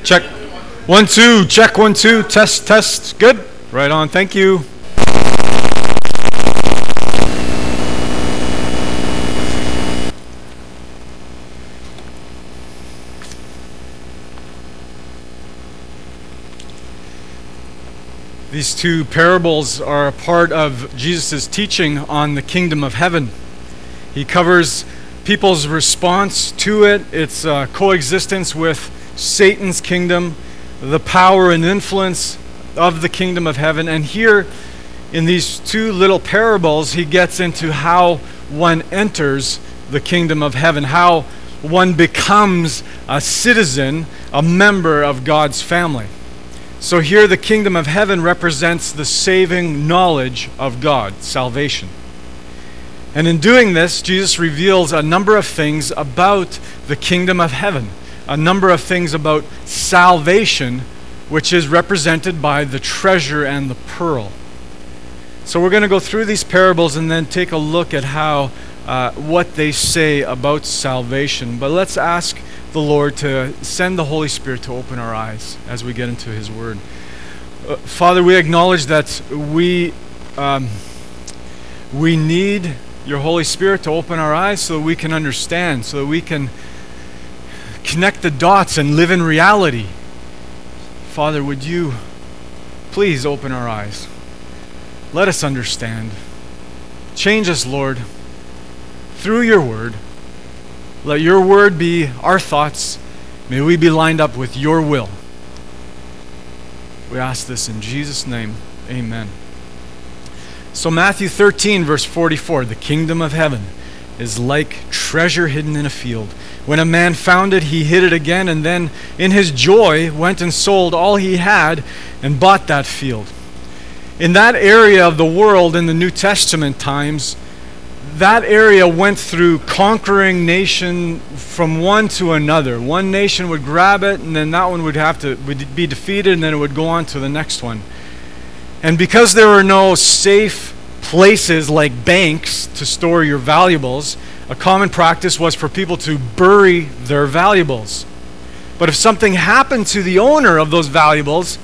Check. 1, 2. Check. 1, 2. Test, test. Good. Right on. Thank you. These two parables are a part of Jesus' teaching on the kingdom of heaven. He covers people's response to it, its coexistence with Satan's kingdom, the power and influence of the kingdom of heaven. And here, in these two little parables, he gets into how one enters the kingdom of heaven, how one becomes a citizen, a member of God's family. So here the kingdom of heaven represents the saving knowledge of God, salvation. And in doing this, Jesus reveals a number of things about the kingdom of heaven, a number of things about salvation, which is represented by the treasure and the pearl. So we're going to go through these parables and then take a look at how what they say about salvation. But let's ask the Lord to send the Holy Spirit to open our eyes as we get into His Word. Father, we acknowledge that we need Your Holy Spirit to open our eyes so that we can understand, so that we can connect the dots and live in reality. Father, would You please open our eyes? Let us understand. Change us, Lord, through Your Word. Let Your Word be our thoughts. May we be lined up with Your will. We ask this in Jesus' name. Amen. So Matthew 13, verse 44, the kingdom of heaven is like treasure hidden in a field. When a man found it, he hid it again, and then in his joy went and sold all he had and bought that field. In that area of the world in the New Testament times, that area went through conquering nation from one to another. One nation would grab it, and then that one would be defeated, and then it would go on to the next one. And because there were no safe places like banks to store your valuables, a common practice was for people to bury their valuables. But if something happened to the owner of those valuables,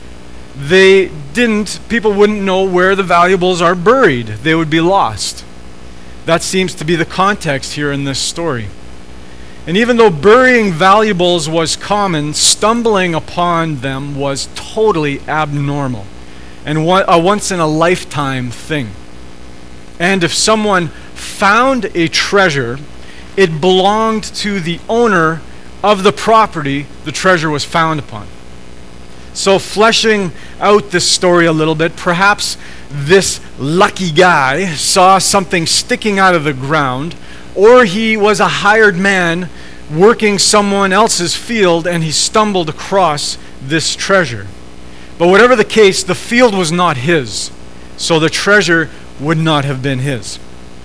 people wouldn't know where the valuables are buried. They would be lost. That seems to be the context here in this story. And even though burying valuables was common, stumbling upon them was totally abnormal and a once-in-a-lifetime thing. And if someone found a treasure, it belonged to the owner of the property the treasure was found upon. So fleshing out this story a little bit, perhaps this lucky guy saw something sticking out of the ground, or he was a hired man working someone else's field and he stumbled across this treasure. But whatever the case, the field was not his, so the treasure would not have been his.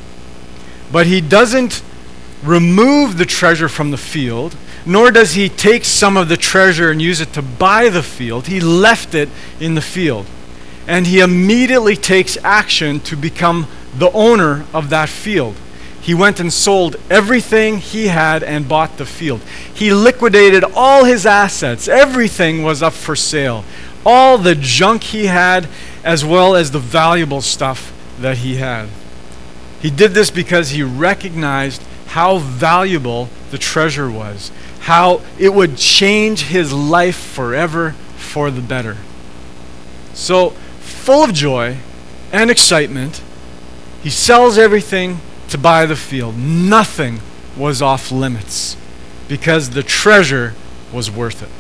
But he doesn't remove the treasure from the field, nor does he take some of the treasure and use it to buy the field. He left it in the field. And he immediately takes action to become the owner of that field. He went and sold everything he had and bought the field. He liquidated all his assets. Everything was up for sale. All the junk he had, as well as the valuable stuff that he had. He did this because he recognized how valuable the treasure was, how it would change his life forever for the better. So, full of joy and excitement, he sells everything to buy the field. Nothing was off limits because the treasure was worth it.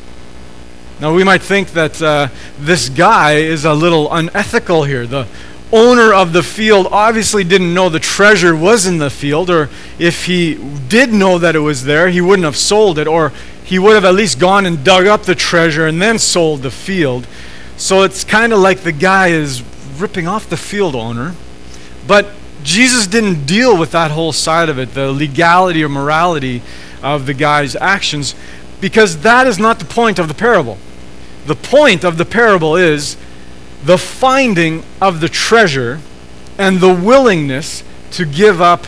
Now we might think that this guy is a little unethical here. The owner of the field obviously didn't know the treasure was in the field, or if he did know that it was there, he wouldn't have sold it, or he would have at least gone and dug up the treasure and then sold the field. So it's kind of like the guy is ripping off the field owner. But Jesus didn't deal with that whole side of it, the legality or morality of the guy's actions, because that is not the point of the parable. The point of the parable is the finding of the treasure and the willingness to give up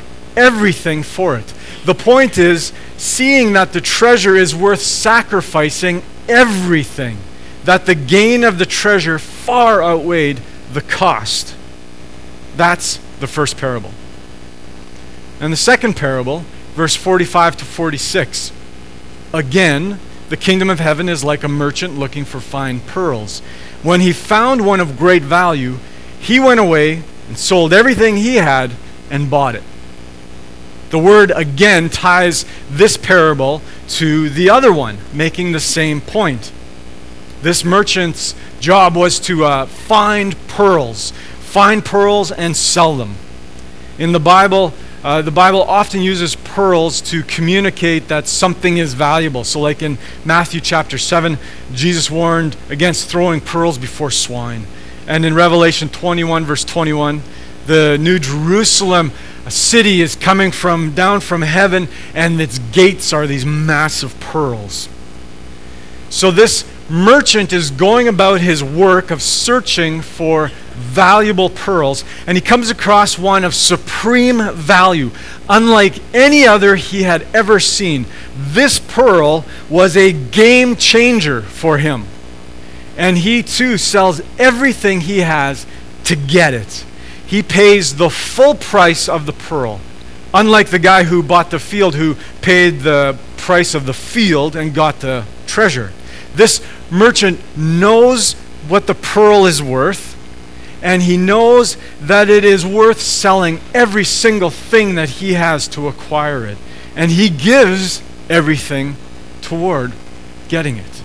everything for it. The point is seeing that the treasure is worth sacrificing everything, that the gain of the treasure far outweighed the cost. That's the first parable. And the second parable, verse 45 to 46. Again, the kingdom of heaven is like a merchant looking for fine pearls. When he found one of great value, he went away and sold everything he had and bought it. The word again ties this parable to the other one, making the same point. This merchant's job was to find pearls and sell them. In the Bible often uses pearls to communicate that something is valuable. So like in Matthew chapter 7, Jesus warned against throwing pearls before swine. And in Revelation 21, verse 21, the New Jerusalem city is coming down from heaven, and its gates are these massive pearls. So this merchant is going about his work of searching for valuable pearls, and he comes across one of supreme value, unlike any other he had ever seen. This pearl was a game changer for him, and he too sells everything he has to get it. He pays the full price of the pearl, unlike the guy who bought the field, who paid the price of the field and got the treasure. This merchant knows what the pearl is worth, and he knows that it is worth selling every single thing that he has to acquire it. And he gives everything toward getting it.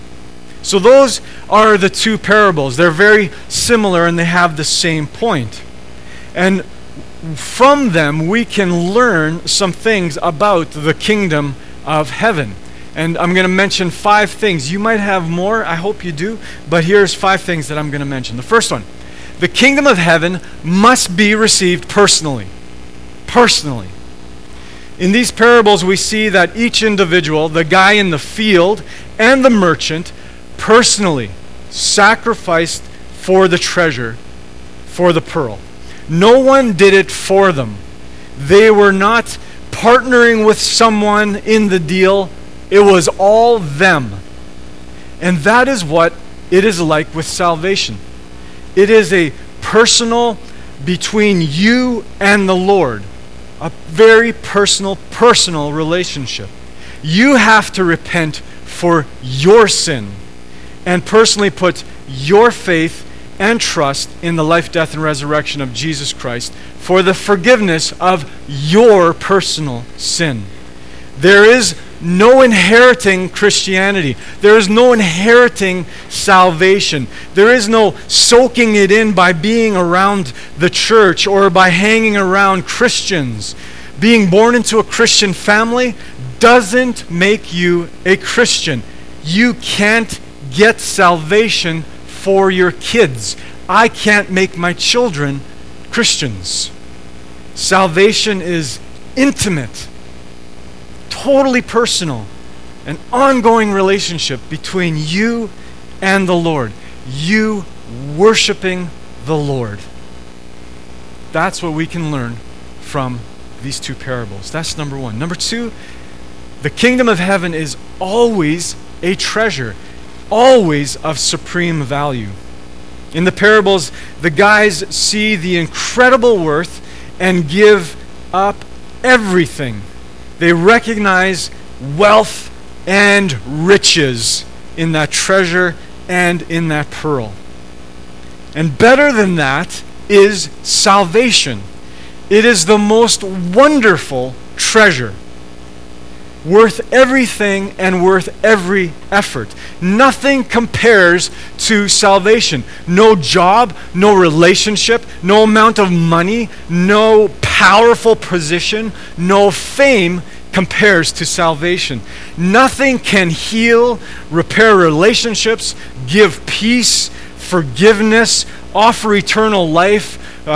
So those are the two parables. They're very similar and they have the same point. And from them we can learn some things about the kingdom of heaven. And I'm going to mention 5 things. You might have more, I hope you do, but here's 5 things that I'm going to mention. The first one, the kingdom of heaven must be received personally. Personally. In these parables we see that each individual, the guy in the field and the merchant, personally sacrificed for the treasure, for the pearl. No one did it for them. They were not partnering with someone in the deal. It was all them. And that is what it is like with salvation. It is a personal between you and the Lord. A very personal relationship. You have to repent for your sin and personally put your faith and trust in the life, death, and resurrection of Jesus Christ for the forgiveness of your personal sin. There is no inheriting Christianity. There is no inheriting salvation. There is no soaking it in by being around the church or by hanging around Christians. Being born into a Christian family doesn't make you a Christian. You can't get salvation for your kids. I can't make my children Christians. Salvation is intimate, totally personal, an ongoing relationship between you and the Lord. You worshiping the Lord. That's what we can learn from these two parables. That's number one. Number two, the kingdom of heaven is always a treasure, always of supreme value. In the parables, the guys see the incredible worth and give up everything. They recognize wealth and riches in that treasure and in that pearl. And better than that is salvation. It is the most wonderful treasure, worth everything and worth every effort. Nothing compares to salvation. No job, no relationship, no amount of money, no powerful position, no fame compares to salvation. Nothing can heal, repair relationships, give peace, forgiveness, offer eternal life,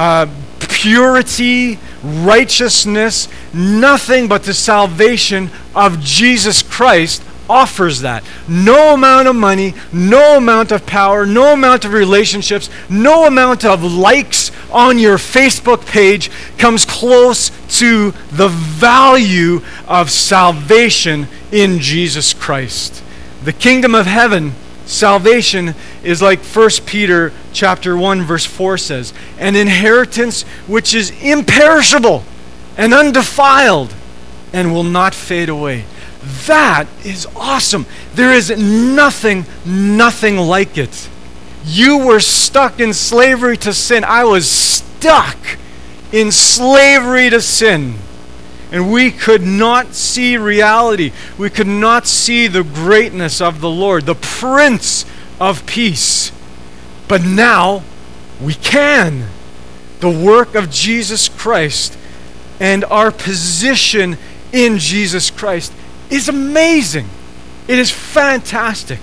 purity, righteousness. Nothing but the salvation of Jesus Christ offers that. No amount of money, no amount of power, no amount of relationships, no amount of likes on your Facebook page comes close to the value of salvation in Jesus Christ. The kingdom of heaven, salvation, is like 1 Peter chapter 1 verse 4 says, an inheritance which is imperishable and undefiled and will not fade away. That is awesome. There is nothing like it. You were stuck in slavery to sin. I was stuck in slavery to sin. And we could not see reality. We could not see the greatness of the Lord, the Prince of Peace. But now we can. The work of Jesus Christ and our position in Jesus Christ is amazing. It is fantastic.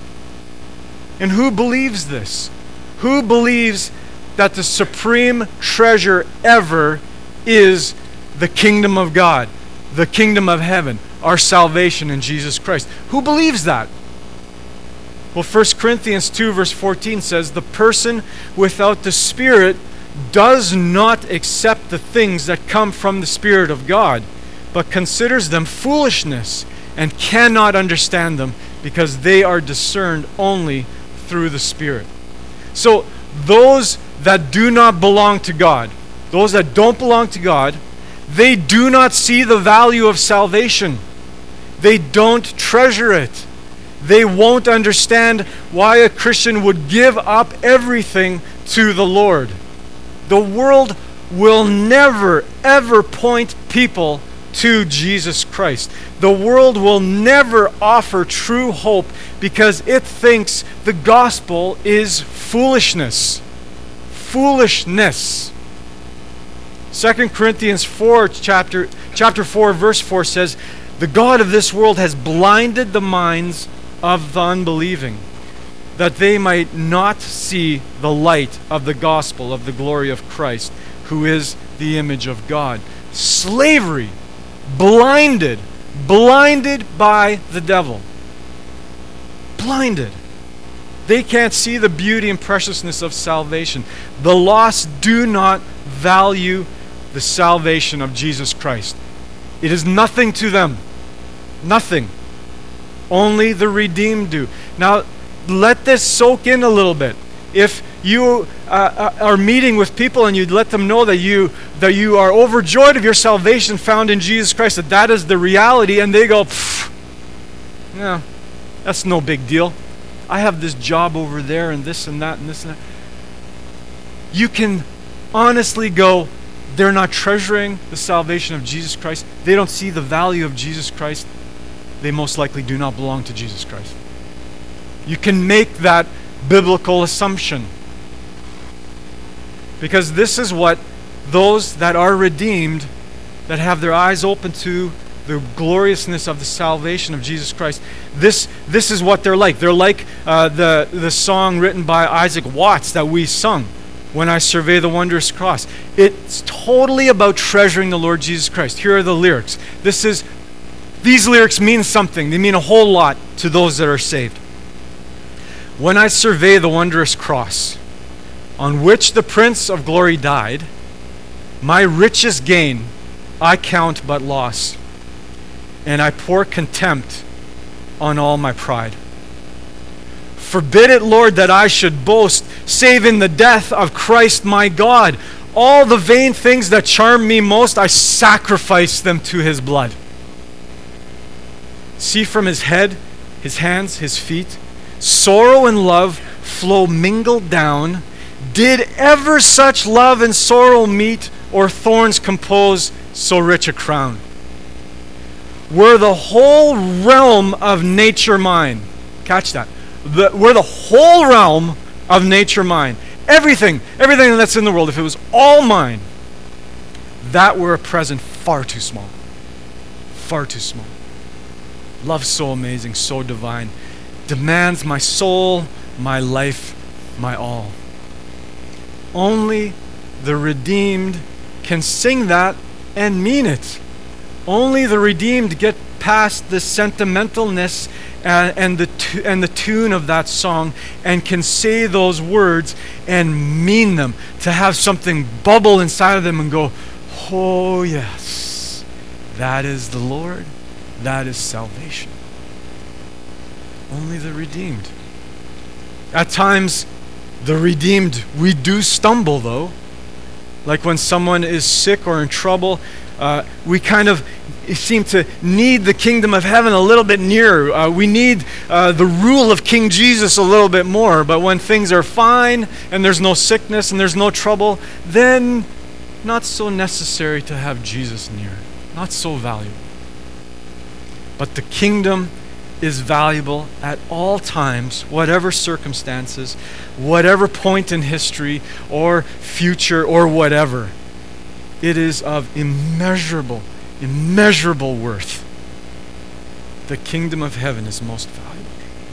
And who believes this? Who believes that the supreme treasure ever is the kingdom of God, the kingdom of heaven, our salvation in Jesus Christ? Who believes that? Well, 1 Corinthians 2 verse 14 says, the person without the Spirit does not accept the things that come from the Spirit of God, but considers them foolishness and cannot understand them because they are discerned only through the Spirit. So those that do not belong to God, those that don't belong to God, they do not see the value of salvation. They don't treasure it. They won't understand why a Christian would give up everything to the Lord. The world will never, ever point people to Jesus Christ. The world will never offer true hope because it thinks the gospel is foolishness. Foolishness. 2 Corinthians 4, chapter 4, verse 4 says, the God of this world has blinded the minds of the unbelieving, that they might not see the light of the gospel of the glory of Christ, who is the image of God. Slavery. Blinded by the devil. Blinded. They can't see the beauty and preciousness of salvation. The lost do not value the salvation of Jesus Christ. It is nothing to them. Nothing. Only the redeemed do. Now, let this soak in a little bit. If you are meeting with people and you let them know that you are overjoyed of your salvation found in Jesus Christ, that is the reality, and they go, no, that's no big deal. I have this job over there and this and that and this and that. You can honestly go, they're not treasuring the salvation of Jesus Christ. They don't see the value of Jesus Christ. They most likely do not belong to Jesus Christ. You can make that biblical assumption. Because this is what those that are redeemed, that have their eyes open to the gloriousness of the salvation of Jesus Christ, this is what they're like. They're like the song written by Isaac Watts that we sung, When I Survey the Wondrous Cross. It's totally about treasuring the Lord Jesus Christ. Here are the lyrics. These lyrics mean something. They mean a whole lot to those that are saved. When I survey the wondrous cross, on which the Prince of Glory died, my richest gain I count but loss, and I pour contempt on all my pride. Forbid it, Lord, that I should boast, save in the death of Christ my God. All the vain things that charm me most, I sacrifice them to his blood. See from his head, his hands, his feet, sorrow and love flow mingled down. Did ever such love and sorrow meet, or thorns compose so rich a crown? Were the whole realm of nature mine, catch that, were the whole realm of nature mine, everything that's in the world, if it was all mine, that were a present far too small. Far too small. Love so amazing, so divine, demands my soul, my life, my all. Only the redeemed can sing that and mean it. Only the redeemed get past the sentimentalness and the tune of that song and can say those words and mean them, to have something bubble inside of them and go, oh yes, that is the Lord, that is salvation. Only the redeemed. At times, the redeemed, we do stumble though. Like when someone is sick or in trouble, we kind of seem to need the kingdom of heaven a little bit nearer. We need the rule of King Jesus a little bit more. But when things are fine and there's no sickness and there's no trouble, then not so necessary to have Jesus near. Not so valuable. But the kingdom is valuable at all times, whatever circumstances, whatever point in history or future or whatever. It is of immeasurable worth. The kingdom of heaven is most valuable.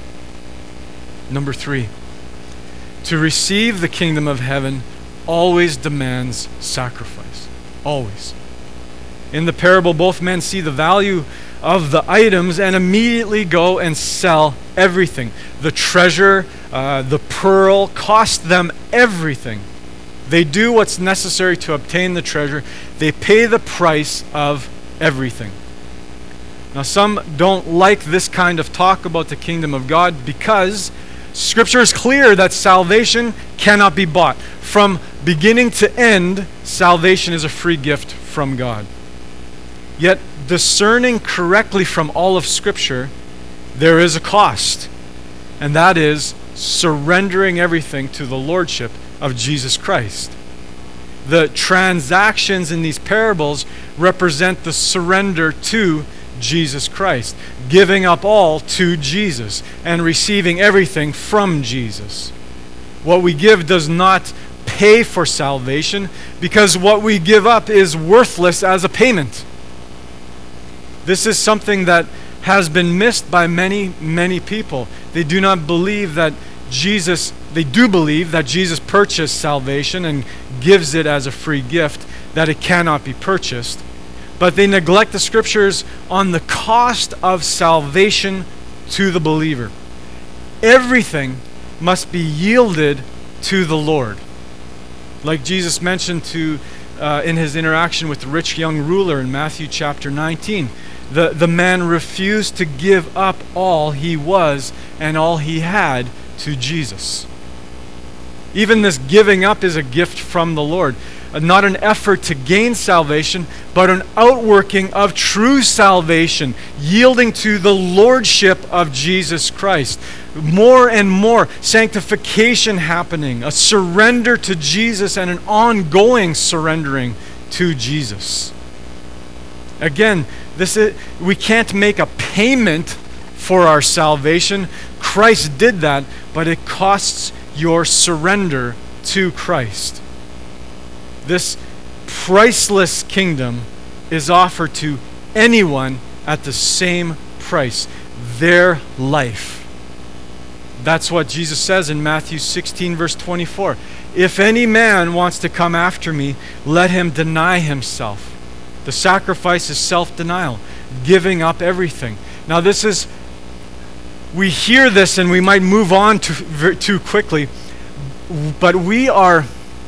Number 3, to receive the kingdom of heaven always demands sacrifice. Always. In the parable, both men see the value of the items and immediately go and sell everything. The treasure, the pearl, cost them everything. They do what's necessary to obtain the treasure. They pay the price of everything. Now, some don't like this kind of talk about the kingdom of God because Scripture is clear that salvation cannot be bought. From beginning to end, salvation is a free gift from God. Yet, discerning correctly from all of Scripture, there is a cost, and that is surrendering everything to the lordship of Jesus Christ. The transactions in these parables represent the surrender to Jesus Christ, giving up all to Jesus and receiving everything from Jesus. What we give does not pay for salvation because what we give up is worthless as a payment. This is something that has been missed by many people. They do not believe that they do believe that Jesus purchased salvation and gives it as a free gift, that it cannot be purchased. But they neglect the Scriptures on the cost of salvation to the believer. Everything must be yielded to the Lord. Like Jesus mentioned in his interaction with the rich young ruler in Matthew chapter 19. The man refused to give up all he was and all he had to Jesus. Even this giving up is a gift from the Lord. Not an effort to gain salvation, but an outworking of true salvation, yielding to the lordship of Jesus Christ. More and more sanctification happening, a surrender to Jesus and an ongoing surrendering to Jesus. Again, we can't make a payment for our salvation. Christ did that, but it costs your surrender to Christ. This priceless kingdom is offered to anyone at the same price, their life. That's what Jesus says in Matthew 16, verse 24. If any man wants to come after me, let him deny himself. The sacrifice is self-denial, giving up everything. Now we hear this and we might move on too quickly, but we are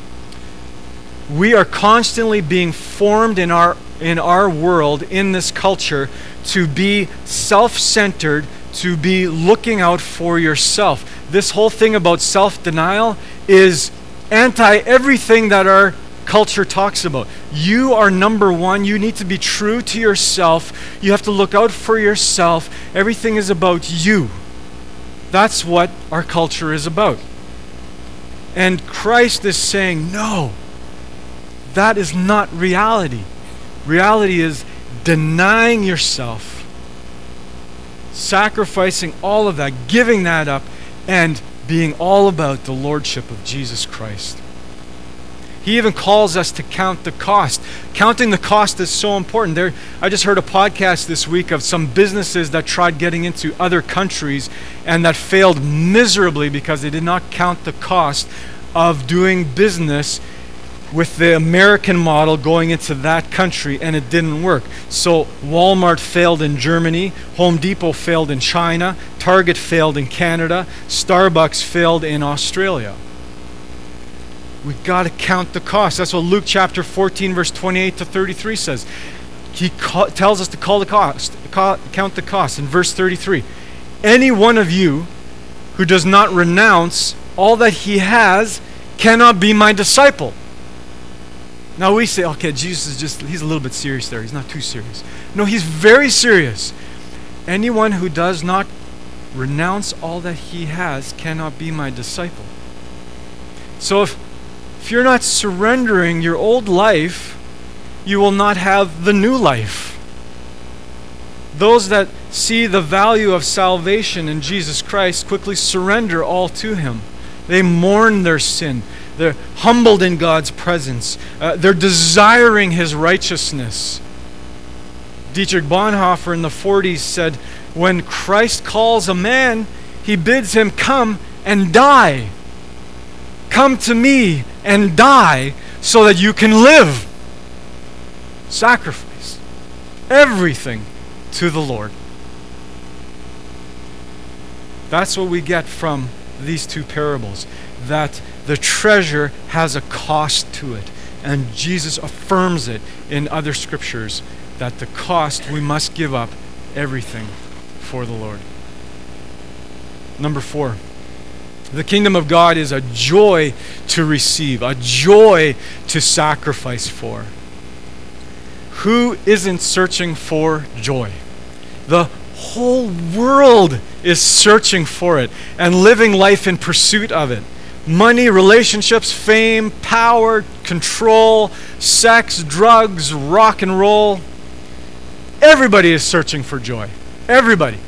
constantly being formed in our world, in this culture, to be self-centered, to be looking out for yourself. This whole thing about self-denial is anti everything that our culture talks about. You are number one. You need to be true to yourself. You have to look out for yourself. Everything is about you. That's what our culture is about. And Christ is saying, no, that is not reality. Reality is denying yourself, sacrificing all of that, giving that up, and being all about the lordship of Jesus Christ. He even calls us to count the cost. Counting the cost is so important. I just heard a podcast this week of some businesses that tried getting into other countries and that failed miserably because they did not count the cost of doing business with the American model going into that country, and it didn't work. So Walmart failed in Germany, Home Depot failed in China, Target failed in Canada, Starbucks failed in Australia. We've got to count the cost. That's what Luke chapter 14, verse 28 to 33 says. He tells us to count the cost. In verse 33, Any one of you who does not renounce all that he has cannot be my disciple. Now we say, okay, Jesus he's a little bit serious there. He's not too serious. No, he's very serious. Anyone who does not renounce all that he has cannot be my disciple. So if you're not surrendering your old life, you will not have the new life. Those that see the value of salvation in Jesus Christ quickly surrender all to him. They mourn their sin. They're humbled in God's presence. They're desiring his righteousness. Dietrich Bonhoeffer in the 40s said, when Christ calls a man, he bids him come and die. Come to me and die so that you can live. Sacrifice everything to the Lord. That's what we get from these two parables, that the treasure has a cost to it. And Jesus affirms it in other scriptures, that the cost, we must give up everything for the Lord. Number 4, the kingdom of God is a joy to receive, a joy to sacrifice for. Who isn't searching for joy? The whole world is searching for it and living life in pursuit of it. Money, relationships, fame, power, control, sex, drugs, rock and roll. Everybody is searching for joy. Everybody.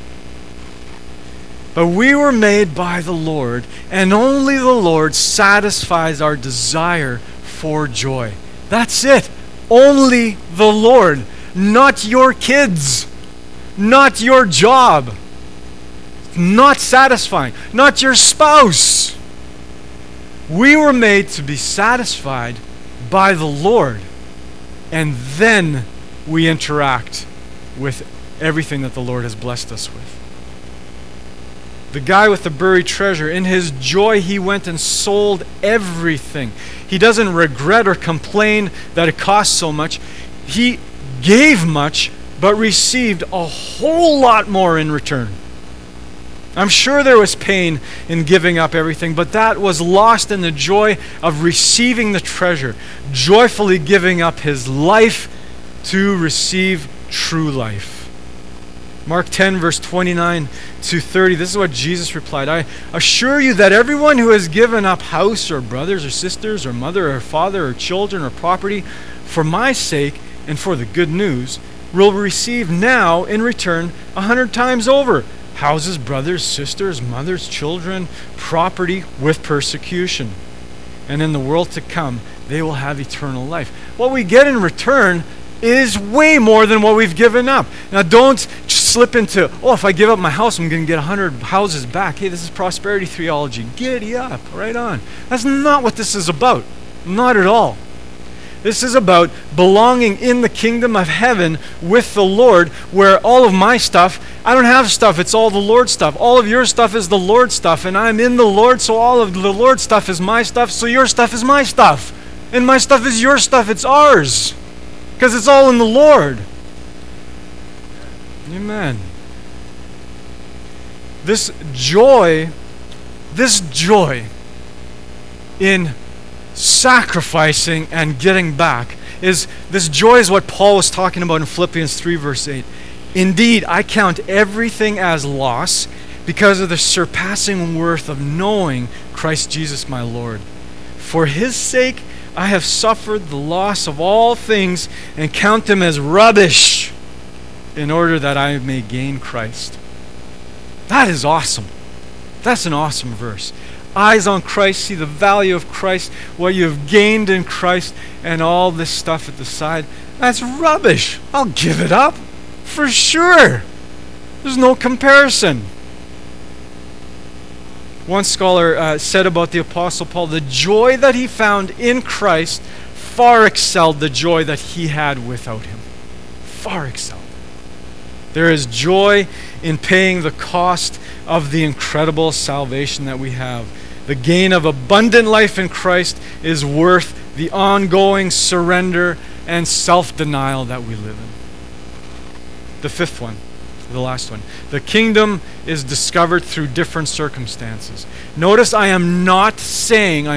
But we were made by the Lord, and only the Lord satisfies our desire for joy. That's it. Only the Lord, not your kids, not your job, not satisfying, not your spouse. We were made to be satisfied by the Lord, and then we interact with everything that the Lord has blessed us with. The guy with the buried treasure, in his joy, he went and sold everything. He doesn't regret or complain that it cost so much. He gave much, but received a whole lot more in return. I'm sure there was pain in giving up everything, but that was lost in the joy of receiving the treasure, joyfully giving up his life to receive true life. Mark 10, verse 29 to 30, this is what Jesus replied. I assure you that everyone who has given up house or brothers or sisters or mother or father or children or property for my sake and for the good news will receive now in return 100 times over. Houses, brothers, sisters, mothers, children, property with persecution. And in the world to come, they will have eternal life. What we get in return is way more than what we've given up. Now don't slip into, if I give up my house, I'm going to get 100 houses back. Hey, this is prosperity theology. Giddy up, right on. That's not what this is about. Not at all. This is about belonging in the kingdom of heaven with the Lord, where all of my stuff, I don't have stuff, it's all the Lord's stuff. All of your stuff is the Lord's stuff, and I'm in the Lord, so all of the Lord's stuff is my stuff, so your stuff is my stuff. And my stuff is your stuff, it's ours. Because it's all in the Lord. Amen. This joy in sacrificing and getting back this joy is what Paul was talking about in Philippians 3 verse 8. Indeed, I count everything as loss because of the surpassing worth of knowing Christ Jesus my Lord. For his sake I have suffered the loss of all things and count them as rubbish in order that I may gain Christ. That is awesome. That's an awesome verse. Eyes on Christ, see the value of Christ, what you have gained in Christ, and all this stuff at the side. That's rubbish. I'll give it up. For sure. There's no comparison. One scholar said about the Apostle Paul, the joy that he found in Christ far excelled the joy that he had without him. Far excelled. There is joy in paying the cost of the incredible salvation that we have. The gain of abundant life in Christ is worth the ongoing surrender and self-denial that we live in. The fifth one. The last one. The kingdom is discovered through different circumstances. Notice I am not saying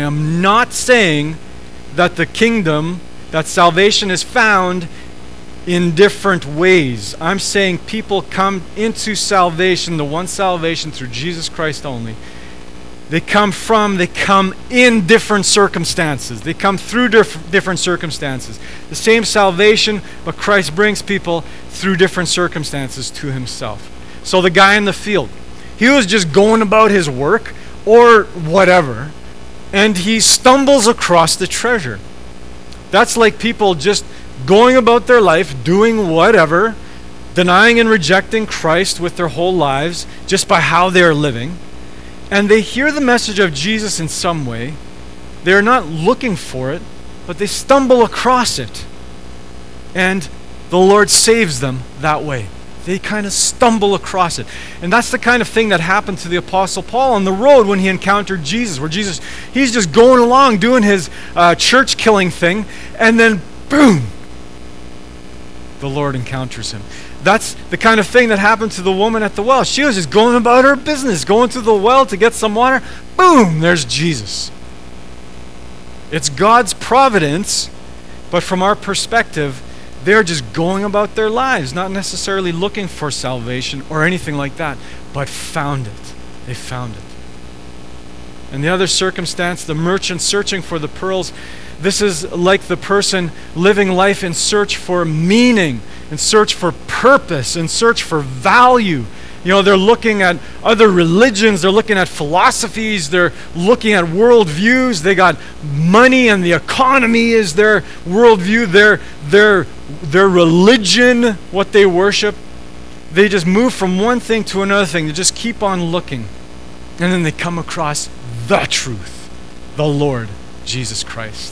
that the kingdom, that salvation is found in different ways. I'm saying people come into salvation, the one salvation through Jesus Christ only. They come in different circumstances. They come through different circumstances. The same salvation, but Christ brings people through different circumstances to himself. So the guy in the field, he was just going about his work or whatever, and he stumbles across the treasure. That's like people just going about their life, doing whatever, denying and rejecting Christ with their whole lives just by how they're living. And they hear the message of Jesus in some way. They're not looking for it, but they stumble across it. And the Lord saves them that way. They kind of stumble across it. And that's the kind of thing that happened to the Apostle Paul on the road when he encountered Jesus, where he's just going along doing his church killing thing, and then boom, the Lord encounters him. That's the kind of thing that happened to the woman at the well. She was just going about her business, going to the well to get some water. Boom, there's Jesus. It's God's providence, but from our perspective, they're just going about their lives, not necessarily looking for salvation or anything like that, but found it. They found it. And the other circumstance, the merchant searching for the pearls, this is like the person living life in search for meaning, in search for purpose, in search for value. You know, they're looking at other religions, they're looking at philosophies, they're looking at worldviews. They got money and the economy is their worldview, their religion, what they worship. They just move from one thing to another thing. They just keep on looking. And then they come across the truth, the Lord Jesus Christ.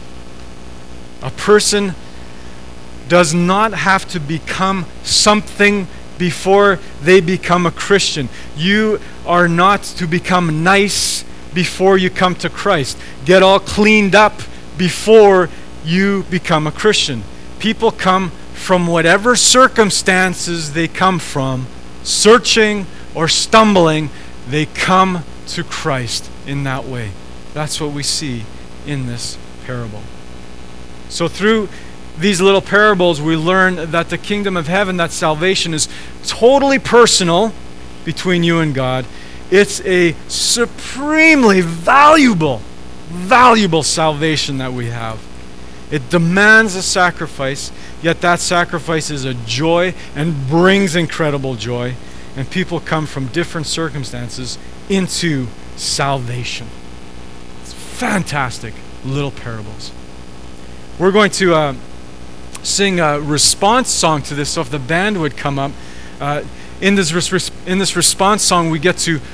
A person does not have to become something before they become a Christian. You are not to become nice before you come to Christ. Get all cleaned up before you become a Christian. People come from whatever circumstances they come from, searching or stumbling, they come to Christ in that way. That's what we see in this parable. So through these little parables, we learn that the kingdom of heaven, that salvation is totally personal between you and God. It's a supremely valuable salvation that we have. It demands a sacrifice, yet that sacrifice is a joy and brings incredible joy. And people come from different circumstances into salvation. It's fantastic little parables. We're going to sing a response song to this, so if the band would come up. In this response song, we get to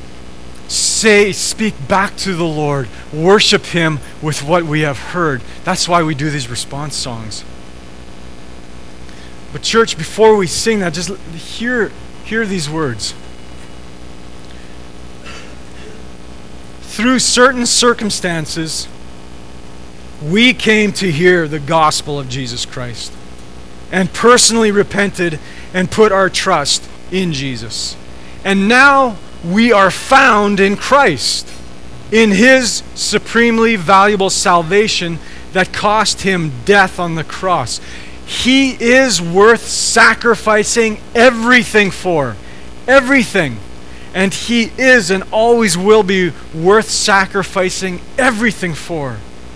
speak back to the Lord, worship Him with what we have heard. That's why we do these response songs. But church, before we sing that, just hear these words. Through certain circumstances, we came to hear the gospel of Jesus Christ and personally repented and put our trust in Jesus. And now we are found in Christ, in His supremely valuable salvation that cost Him death on the cross. He is worth sacrificing everything for. Everything. And He is and always will be worth sacrificing everything for.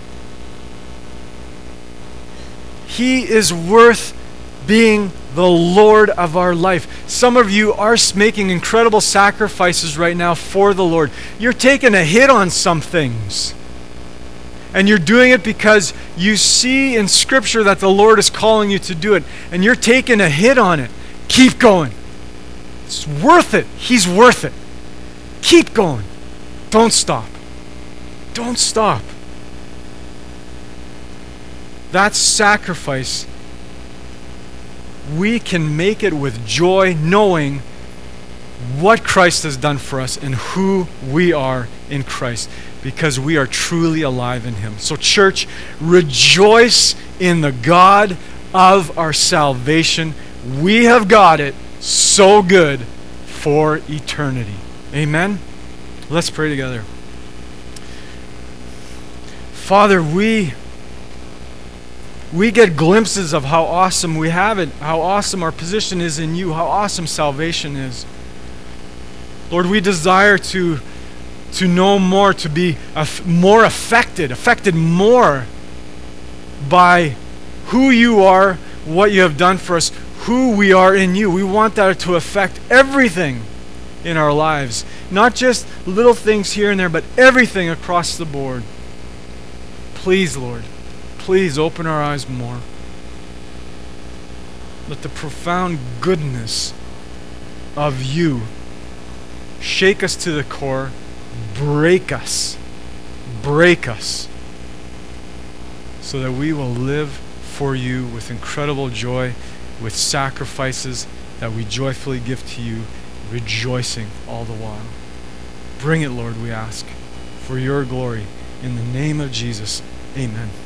He is worth being the Lord of our life. Some of you are making incredible sacrifices right now for the Lord. You're taking a hit on some things. And you're doing it because you see in Scripture that the Lord is calling you to do it. And you're taking a hit on it. Keep going. It's worth it. He's worth it. Keep going. Don't stop. Don't stop. That sacrifice, we can make it with joy, knowing what Christ has done for us and who we are in Christ, because we are truly alive in Him. So church, rejoice in the God of our salvation. We have got it, so good for eternity. Amen? Let's pray together. Father, we get glimpses of how awesome we have it, how awesome our position is in you, how awesome salvation is. Lord, we desire to know more, to be more affected more by who you are, what you have done for us, who we are in you. We want that to affect everything in our lives. Not just little things here and there, but everything across the board. Please, Lord, please open our eyes more. Let the profound goodness of you shake us to the core, break us, so that we will live for you with incredible joy, with sacrifices that we joyfully give to you, rejoicing all the while. Bring it, Lord, we ask, for your glory. In the name of Jesus, amen.